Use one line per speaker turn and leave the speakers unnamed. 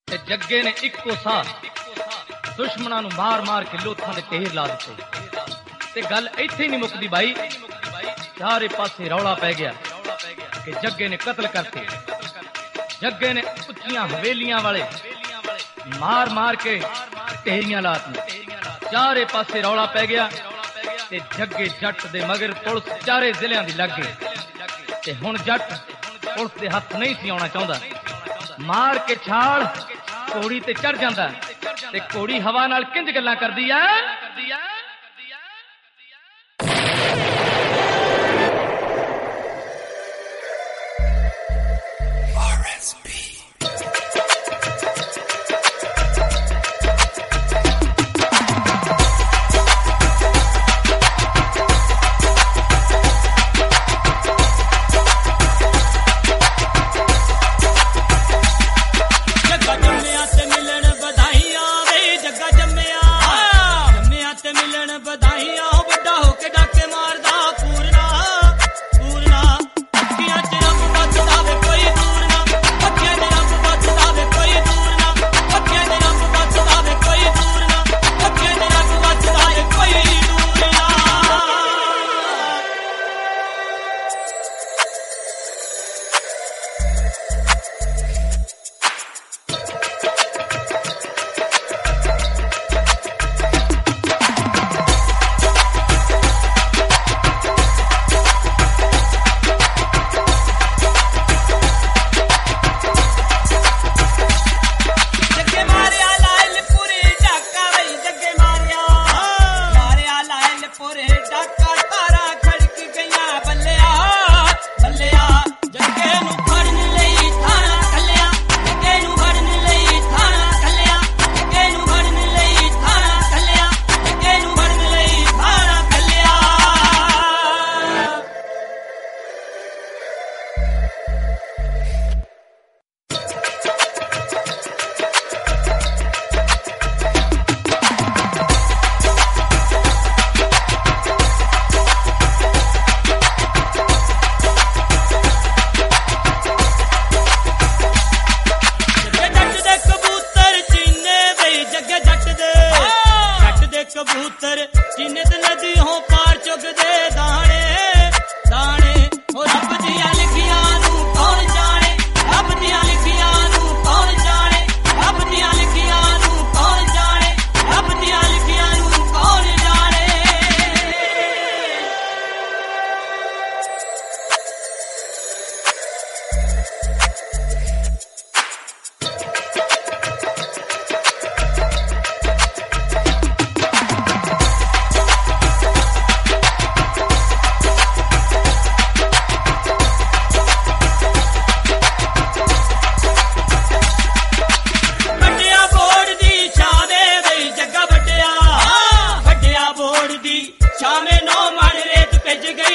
ਤੇ ਜੱਗੇ ਨੇ ਇੱਕੋ ਸਾਹ ਦੁਸ਼ਮਣਾਂ ਨੂੰ ਮਾਰ ਮਾਰ ਕੇ ਲੋਥਾਂ ਦੇ ਢੇਰ ਲਾ ਦਿੱਤੇ। ਤੇ ਗੱਲ ਇੱਥੇ ਹੀ ਨਹੀਂ ਮੁੱਕਦੀ ਬਾਈ, ਚਾਰੇ ਪਾਸੇ ਰੌਲਾ ਪੈ ਗਿਆ ਕਿ ਜੱਗੇ ਨੇ ਕਤਲ ਕਰਤੇ। ਜੱਗੇ ਨੇ ਉੱਚੀਆਂ ਹਵੇਲੀਆਂ ਵਾਲੇ ਮਾਰ ਮਾਰ ਕੇ ਢੇਰੀਆਂ ਲਾਤੀਆਂ। ਚਾਰੇ ਪਾਸੇ ਰੌਲਾ ਪੈ ਗਿਆ ਤੇ ਜੱਗੇ ਜੱਟ ਦੇ ਮਗਰ ਪੁਲਿਸ ਚਾਰੇ ਜ਼ਿਲ੍ਹਿਆਂ ਦੀ ਲੱਗ ਗਈ। ਤੇ ਹੁਣ ਜੱਟ ਪੁਲਿਸ ਦੇ ਹੱਥ ਨਹੀਂ ਸੀ ਆਉਣਾ ਚਾਹੁੰਦਾ। ਮਾਰ ਕੇ ਛਾਲ ਘੋੜੀ ਤੇ ਚੜ ਜਾਂਦਾ ਤੇ ਘੋੜੀ ਹਵਾ ਨਾਲ ਕਿੰਜ ਗੱਲਾਂ ਕਰਦੀ ਆ। कबूतर चिन्नत नदियों पार चुगदे दाने दाने ओ रब दियां लिखियां नू कौन जाने, रब दियां लिखियां नू कौन जाने, रब दियां लिखियां नू कौन जाने, रब दियां लिखियां नू कौन जाने। शामे 9 मन रेत भिज गई।